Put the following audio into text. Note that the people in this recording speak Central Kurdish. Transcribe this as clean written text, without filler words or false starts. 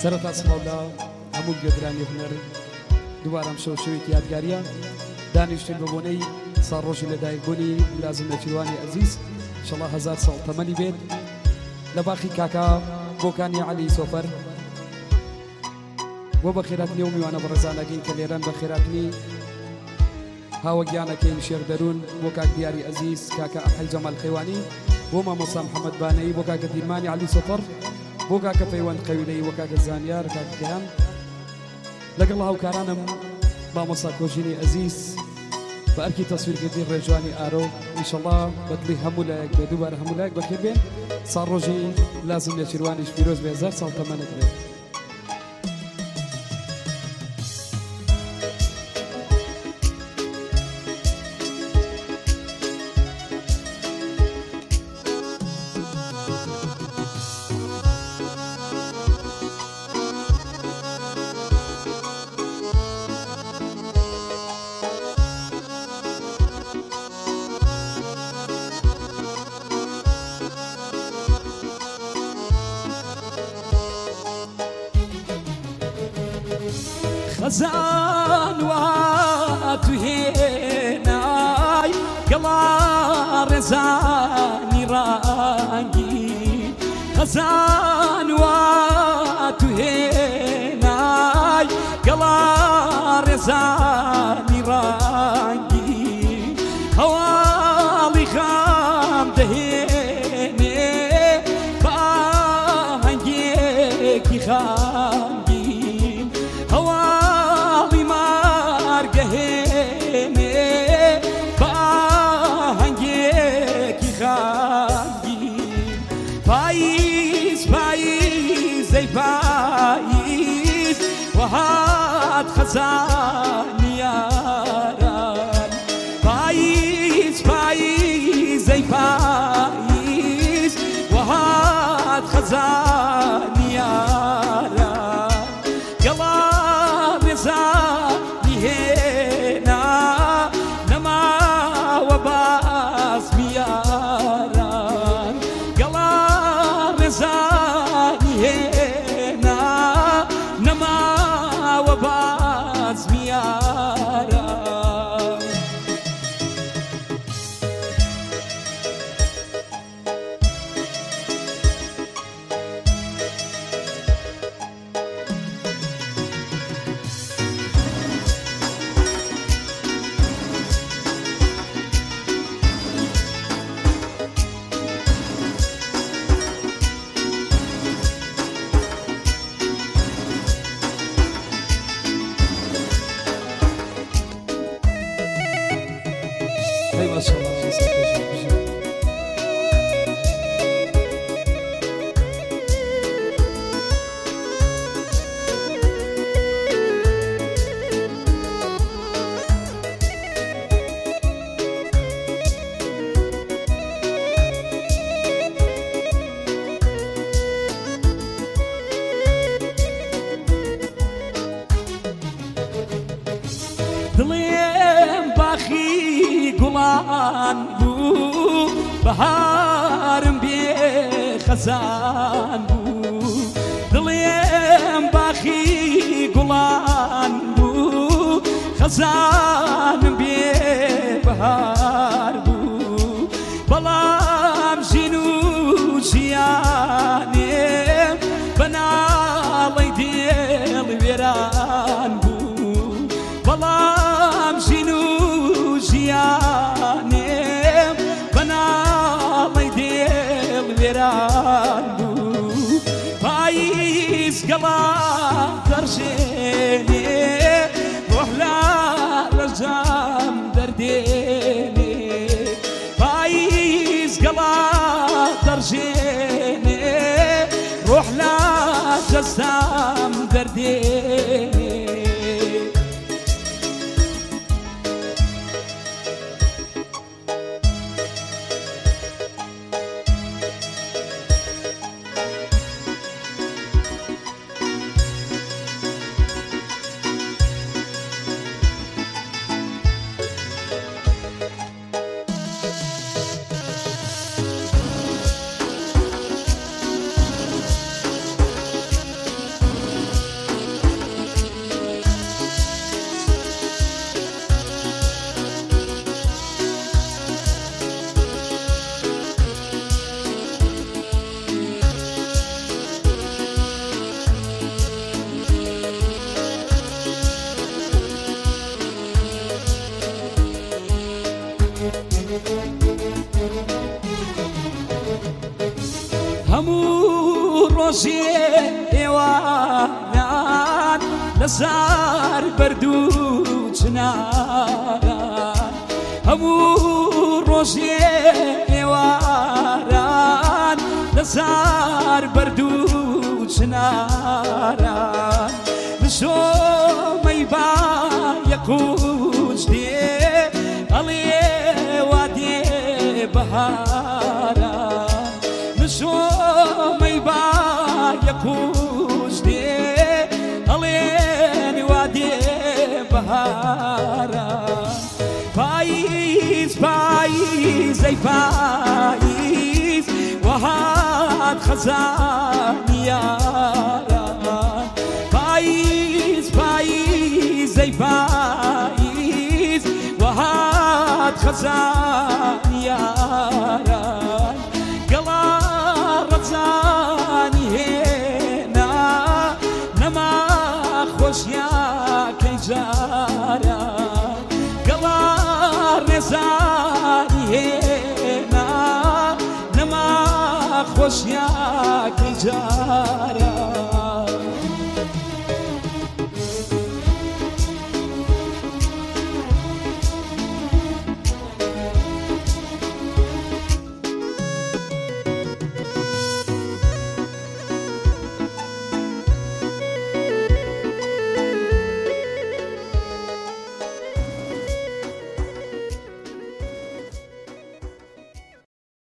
سەرەتا سڵاو هەموو گوێگرانی هونەر دووبارەم شەوشەوێکی یادگاریە دانیشتین بە بۆنەی ساڕۆژی لەدایکبوونی لازم نەچیروانی ئەزیز انشاءالله 1000 ساڵ تەمەنی بێت لە باخی کاکا بۆکانی عەلی سۆفەر بۆ بە خێراتنی و میوانە بەڕێزانەکەین کە لێرەن بە خێراتنی هاوەگیانەکەین شێخ دەروون بۆ کاک دیاری ئەزیز کاکە ئەحەی جەمال خەیوانی بۆ مامۆستا محەممەد بانەی بۆ کاکە دیرمانی عەلی سۆفەر بۆ کاکە پەیوەند قەویلەی وە کاکە زانیار کاکەیان لەگەڵ هاوکارانم مامۆستا کۆژینی ئەزیز بە ئەرکی تەسویرکردنی ڕێژوانی ئارۆ ئینشەڵڵا بەدڵی هەموو لایەک بێ دووبارە هەموو لایەک بەخێر بێن ساڕۆژی لازم نێچیروانیش پیرۆز بێ 1000 ساڵ تەمەنت بێت خزان واتهێنای گەڵا ڕێزانی ڕانگی خزان واتهێنای گەڵا ڕێزانی ڕانگی هەواڵی خام دەهێنێ بە ئاهەنگێکی خانگی هەواڵی مارگەهێنێ بە ئاهەنگێکی خانگی پاییز پاییز ئەی پاییز وهات خەزانی یاران پاییز پاییز ئەی پاییز وهات خەزانی یاران گەڵا ڕێزانی هێنا نەماوە باسمی یاران گەڵا ڕێزانی هێنا نەماوە باسمی یاران هەی ماشەڵڵا دڵێم باخی گوڵان بوو بەهارم بێ خەزان بوو دڵێم باخی گوڵان بوو خەزانم بێ بەهار بوو بەڵام ژین و ژیانێم بەناڵەی دێڵ وێران بوو بەڵام ژین و ژیانێم بەناڵەی دێڵ وێران بوو پاییز گەڵا دەڕژێنێ ڕۆحلا ڕەجام دەردێنێ پاییز گەڵا دەڕژێنێ ڕۆحلا جەزام دەردێنێ ڕۆژێ ئێواران لەسار بەردوو چناران هەموو ڕۆژێ ئێواران لەسار بەردوو چناران نشۆمەی بایەقوچ دێ ئەڵێ وا دێ بەهاران نشۆمەی بایەقوچ دێ ئەڵێن وا دێ بەهاران پاییز پاییز ئەی پاییز وهات خەزانی یاران پاییز پاییز ئەی پاییز وهات خەزانی یاران گەڵا ڕەزانی هێنا نەما خۆشیاکەی جاران گەڵا ڕێزانی هێنا نەما خۆشیاکەی جاران